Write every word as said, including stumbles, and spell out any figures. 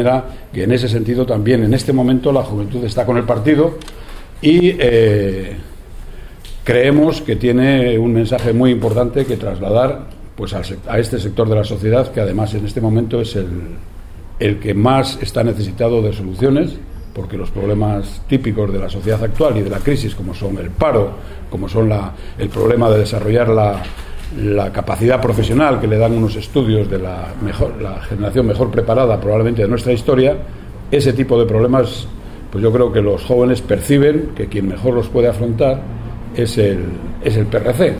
manera que en ese sentido también en este momento la juventud está con el partido y eh, creemos que tiene un mensaje muy importante que trasladar pues al, a este sector de la sociedad, que además en este momento es el, el que más está necesitado de soluciones, porque los problemas típicos de la sociedad actual y de la crisis, como son el paro, como son la, el problema de desarrollar la, la capacidad profesional que le dan unos estudios de la, mejor, la generación mejor preparada probablemente de nuestra historia, ese tipo de problemas, pues yo creo que los jóvenes perciben que quien mejor los puede afrontar es el, es el P R C.